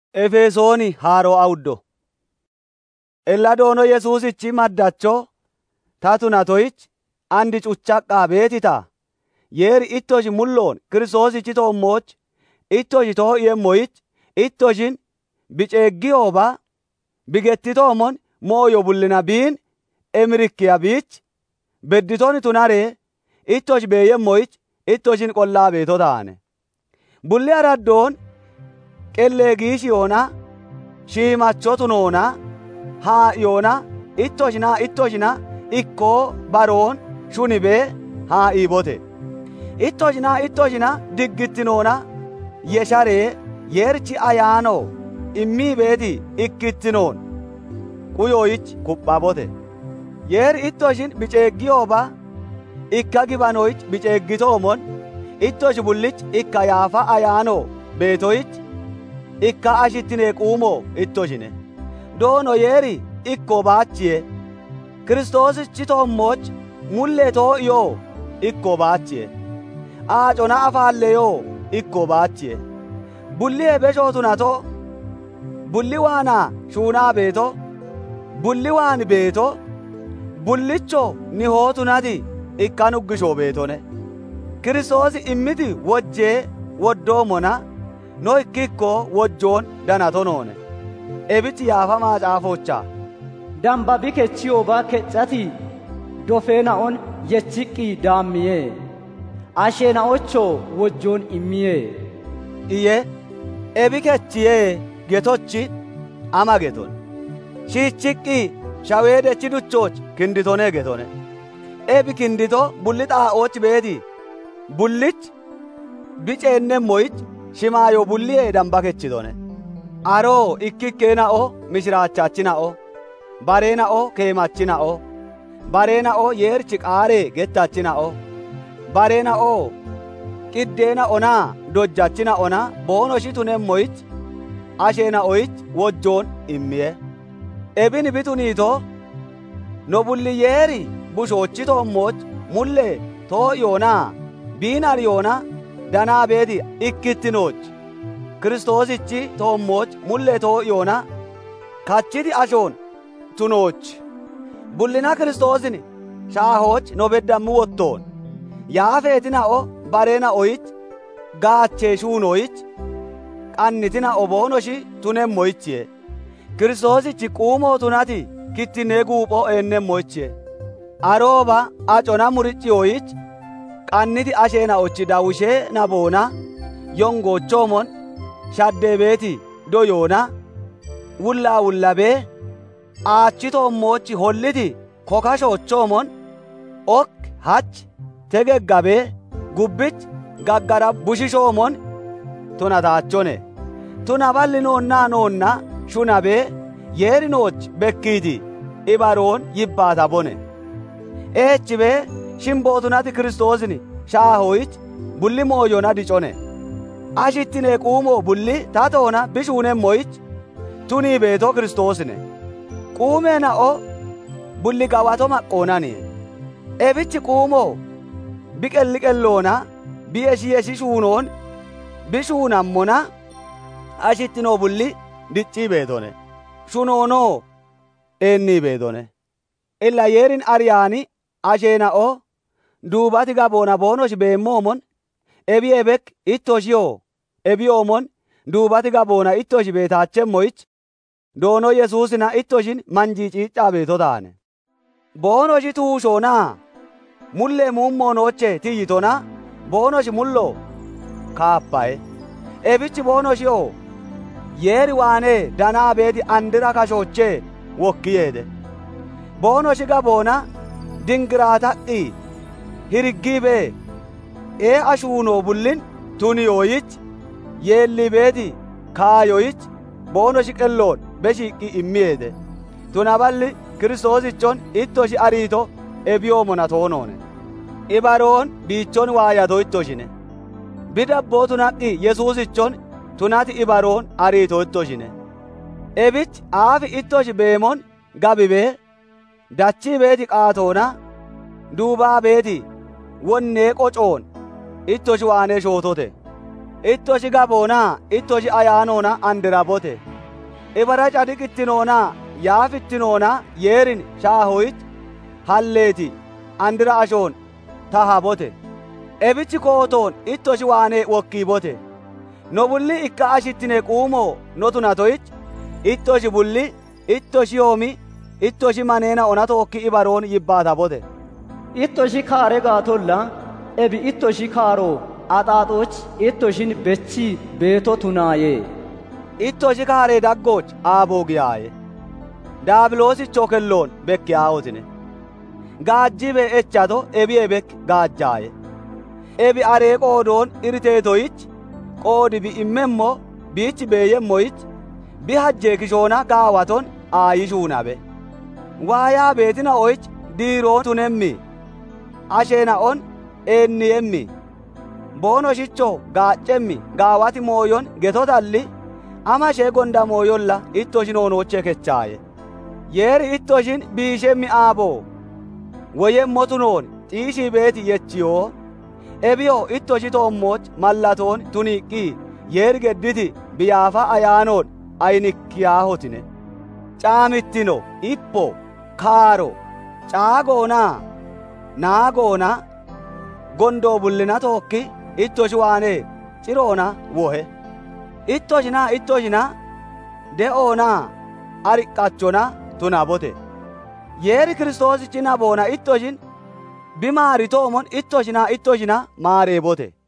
Efesooni haaroo awuddo. Elladoono Yesuusichi maddacho tatunatoyich andi cuchaqqaa beetita. Yeeri ittoshi mulloon Kiristoosichi toommoch ittoshi too yemmoyich ittoshin biceeggiyooba bigettitoomon mooyo bullina biin emirikkiya biich bedditoni tunaree ittoshi beeyemmoyich ittoshin qollaa beeto taane. Bulli araddoon qellee giishiyoona shiimachotunoona haa'iyoona ittoshina ikkoo baroon shunibee haa'iibote. Ittoshina diggittinoona yesharee yeerichi ayaanoo immii beeti ikkittinoon quyoyich kuphabote. Yeeri ittoshin biceeggiyooba ikka gibanoyich biceeggitoomon ittoshi bullich ikka yaafa ayaanoo beetoyich ikka ashittinee quumoo ittoshine. Doono yeeri ikko baachiye Kiristoosichi toommoch mullee too'iyoo ikko baachiye aacona afaalleyoo ikko baachiye bulli hebeshootunato bulli waanaa shuunaa beeto bulli waan beeto bullicho nihootunati ikka nuggishoo beetone. Kiristoosi immiti wojjee woddoomona no ikkikko wojjoon danatonoone. Ebichi yaafa maacaafochaa damba bikechiyooba keccati dofeena'on yechiqqii daammiyee asheena'ochoo wojjoon immiyee iye ebi kechiyee getochi ama geton shiichiqqii shaweedechi duchooch kinditone getone. Ebi kindito bulli xaa'ooch beeti bullich biceennemmoyich shimaayo bulliyee damba kechitone. Aroo ikkikkeena'o mishiraachachina'o bareena'o keemachina'o bareena'o yeerichi qaaree gettachina'o bareena'o qiddeena'onaa dojjachina'ona boonoshi tunemmoyich asheena'oyich wojjoon immiye. Ebin bituniito no bulli yeeri bushoochi toommoch mullee too'iyoonaa biinariyoona danaa beeti ikkittinoch Kiristoosichi toommoch mullee too'iyoona kachiti ashoon tunooch bullina Kiristoosin shaahooch no beddammi wottoon yaafeetina'o bareena'oyich gaachee shuunoyich qannitina'o boonoshi tunemmoyichiye Kiristoosichi quumoo tunati kittinee guupho eennemmoyichiye arooba acona muricciyoyich qanniti asheena'ochi dawushee naboona yongoochoomon shaddee beeti doyoona wullaa wullabee aachi toommochi holliti kokashoochoomon ok hach tegeggabee gubbich gaggara bushishoomon tunataachone tunaballi noonna shunabee yeerinooch bekkiiti ibaroon yibbaata bone eechibee shimbootunati Kiristoosin shaahoyich bulli mooyona dicone ashittinee quumoo bulli tatoona bishuunemmoyich tunii beeto Kiristoosine quumeena'o bulli gawato maqqoonani ebichi quumoo biqelliqelloona biyeshi shuunoon bishuunammona ashittinoo bulli diccii beetone shunoonoo eennii beetone illa yeerin ariyaani asheena'o duubati gaboona boonoshi beemmoomon ebi ebek ittoshiyoo ebiyoomon duubati gaboona ittoshi beetaachemmoyich doono Yesuusina ittoshin manjiiciiccaa beeto taane. Boonoshi tuushoonaa mullee muummoonoche tiyyitona boonoshi mulloo kaappaye ebichi boonoshiyoo yeeri waanee danaa beeti andira kashoochee wokkiyeede boonoshi gaboona dingiraataqqii hiriggii bee ee ashuunoo bullin tuniyoyich yeelli beeti kaayoyich boonoshi qelloon beshiiqqi immiyeede tunaballi Kiristoosichon ittoshi ariito ebiyoomona toonoone ibaroon biichon waayato ittoshine bidabboo tunaqqi Yesuusichon tunati ibaroon ariito ittoshine ebich aafi ittoshi beemon gabibee dachii beeti qaatoona duubaa beeti wonnee qocoon ittoshi waanee shootote ittoshi gaboona ittoshi ayaanoona andirabote ibara cadiqittinoona yaafittinoona yeerin shaahoyit halleeti andira ashoon tahabote ebichi kootoon ittoshi waane wokkiibote no bulli ikka ashittine quumoo no tunatoyich ittoshi bulli ittoshi yoomi ittoshi maneena ona tookki ibaroon yibbaatabote ittoshi kaare gaatolla ebi ittoshi kaaro axaaxooch ittoshin bechi beeto tunaaye ittoshi kaare daggooch aaboogiyaye daabiloosicho kelloon bekkiyaawotine gaajjibe echato ebi ebek gaajjaaye ebi aree qoodoon iriteetoyich qoodi bi immemmo biich beeyemmoyich bi hajjee kishoona gaawaton aayishuunabe waayaa beetina'oyich diiroon tunemmi asheena'on eenniyemmi boonoshicho gaaccemmi gaawati mooyon getotalli amashee gonda mooyolla ittoshin oonooche kechaaye yeeri ittoshin biishemmi aaboo woyemmotunoon xiishii beeti yechiyoo ebiyo ittoshi toommooch mallatoon tuniiqqii yeeri gedditi biyaafa ayaanoon ayinikkiyahotine caamittino ippo kaaro caagoonaa naagoona gondoo bullina tookki ittoshi waane ciroona wohe ittoshina de'oona ariqqachona tunabote yeeri kiristoosichi naboona ittoshin bimaaritoomon ittoshina maareebote